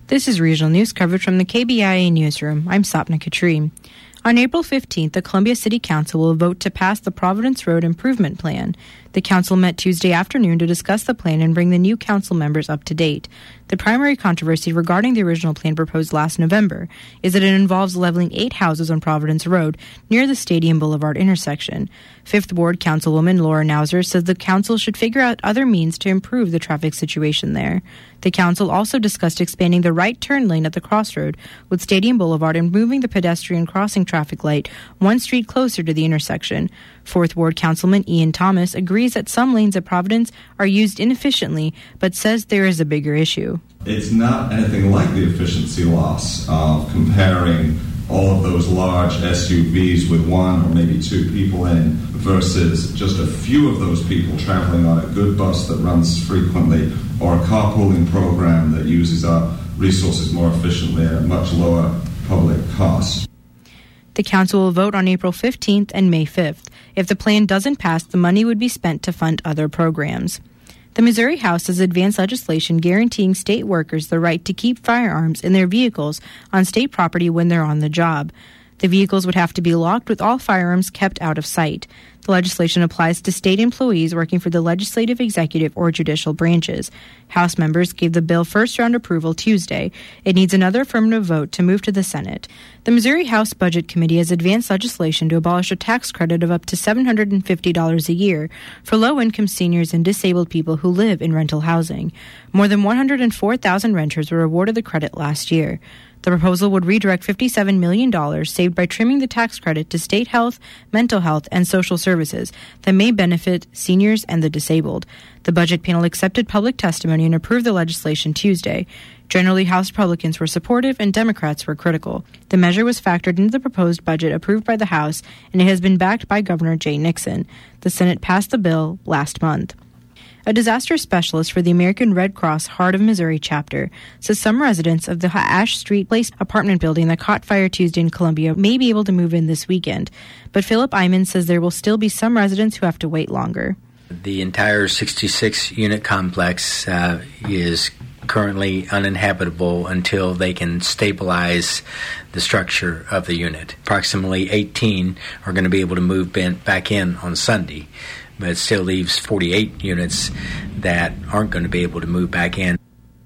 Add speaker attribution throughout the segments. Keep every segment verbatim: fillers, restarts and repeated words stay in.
Speaker 1: This is regional news coverage from the K B I A newsroom. I'm Sapna Katri. On April fifteenth, the Columbia City Council will vote to pass the Providence Road Improvement Plan. The council met Tuesday afternoon to discuss the plan and bring the new council members up to date. The primary controversy regarding the original plan proposed last November is that it involves leveling eight houses on Providence Road near the Stadium Boulevard intersection. Fifth Ward Councilwoman Laura Nauser says the council should figure out other means to improve the traffic situation there. The council also discussed expanding the right turn lane at the crossroad with Stadium Boulevard and moving the pedestrian crossing traffic light one street closer to the intersection. Fourth Ward Councilman Ian Thomas agrees that some lanes at Providence are used inefficiently, but says there is a bigger issue.
Speaker 2: It's not anything like the efficiency loss of comparing all of those large S U Vs with one or maybe two people in versus just a few of those people traveling on a good bus that runs frequently or a carpooling program that uses our resources more efficiently at a much lower public cost.
Speaker 1: The council will vote on April fifteenth and May fifth. If the plan doesn't pass, the money would be spent to fund other programs. The Missouri House has advanced legislation guaranteeing state workers the right to keep firearms in their vehicles on state property when they're on the job. The vehicles would have to be locked with all firearms kept out of sight. The legislation applies to state employees working for the legislative, executive, or judicial branches. House members gave the bill first-round approval Tuesday. It needs another affirmative vote to move to the Senate. The Missouri House Budget Committee has advanced legislation to abolish a tax credit of up to seven hundred fifty dollars a year for low-income seniors and disabled people who live in rental housing. More than one hundred four thousand renters were awarded the credit last year. The proposal would redirect fifty-seven million dollars saved by trimming the tax credit to state health, mental health, and social services that may benefit seniors and the disabled. The budget panel accepted public testimony and approved the legislation Tuesday. Generally, House Republicans were supportive and Democrats were critical. The measure was factored into the proposed budget approved by the House, and it has been backed by Governor Jay Nixon. The Senate passed the bill last month. A disaster specialist for the American Red Cross Heart of Missouri chapter says some residents of the Ash Street Place apartment building that caught fire Tuesday in Columbia may be able to move in this weekend. But Philip Iman says there will still be some residents who have to wait longer.
Speaker 3: The entire sixty-six unit complex uh, is currently uninhabitable until they can stabilize the structure of the unit. Approximately eighteen are going to be able to move back in on Sunday, but it still leaves forty-eight units that aren't going to be able to move back in.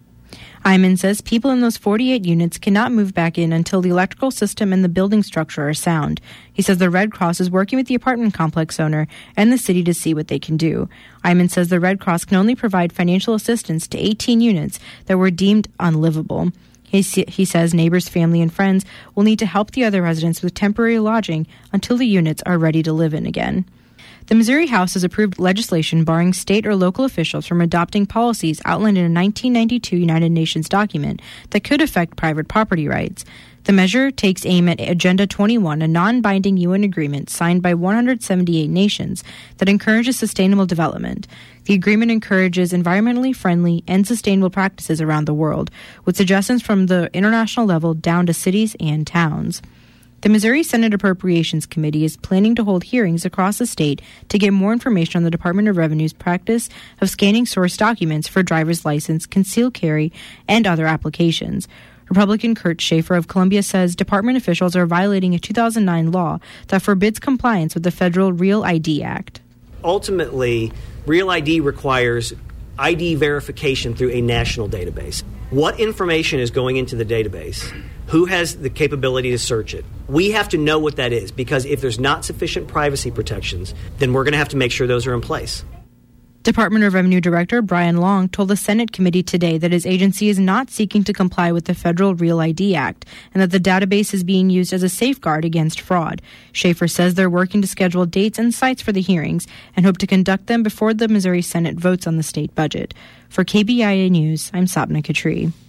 Speaker 1: Iman says people in those forty-eight units cannot move back in until the electrical system and the building structure are sound. He says the Red Cross is working with the apartment complex owner and the city to see what they can do. Iman says the Red Cross can only provide financial assistance to eighteen units that were deemed unlivable. He, he says neighbors, family, and friends will need to help the other residents with temporary lodging until the units are ready to live in again. The Missouri House has approved legislation barring state or local officials from adopting policies outlined in a nineteen ninety-two United Nations document that could affect private property rights. The measure takes aim at Agenda twenty-one, a non-binding U N agreement signed by one hundred seventy-eight nations that encourages sustainable development. The agreement encourages environmentally friendly and sustainable practices around the world, with suggestions from the international level down to cities and towns. The Missouri Senate Appropriations Committee is planning to hold hearings across the state to get more information on the Department of Revenue's practice of scanning source documents for driver's license, concealed carry, and other applications. Republican Kurt Schaefer of Columbia says department officials are violating a two thousand nine law that forbids compliance with the federal Real I D Act.
Speaker 4: Ultimately, Real I D requires I D verification through a national database. What information is going into the database? Who has the capability to search it? We have to know what that is, because if there's not sufficient privacy protections, then we're going to have to make sure those are in place.
Speaker 1: Department of Revenue Director Brian Long told the Senate committee today that his agency is not seeking to comply with the federal Real I D Act and that the database is being used as a safeguard against fraud. Schaefer says they're working to schedule dates and sites for the hearings and hope to conduct them before the Missouri Senate votes on the state budget. For K B I A News, I'm Sapna Katri.